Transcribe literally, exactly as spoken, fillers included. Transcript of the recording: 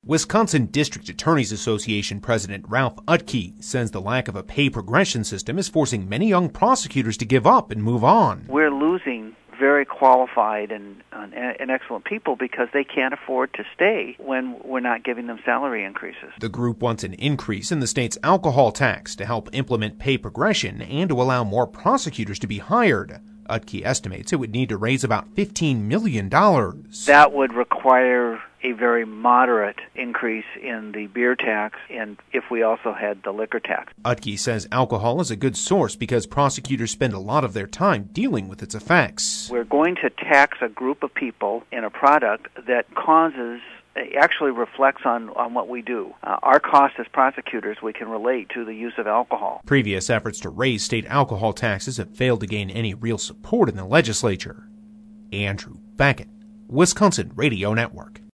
Wisconsin District Attorneys Association President Ralph Utke says the lack of a pay progression system is forcing many young prosecutors to give up and move on. We're losing very qualified and, and, and excellent people because they can't afford to stay when we're not giving them salary increases. The group wants an increase in the state's alcohol tax to help implement pay progression and to allow more prosecutors to be hired. Utke estimates it would need to raise about fifteen million dollars. That would require a very moderate increase in the beer tax, and if we also had the liquor tax. Utke says alcohol is a good source because prosecutors spend a lot of their time dealing with its effects. We're going to tax a group of people in a product that causes actually reflects on, on what we do. Uh, our cost as prosecutors, we can relate to the use of alcohol. Previous efforts to raise state alcohol taxes have failed to gain any real support in the legislature. Andrew Baggett, Wisconsin Radio Network.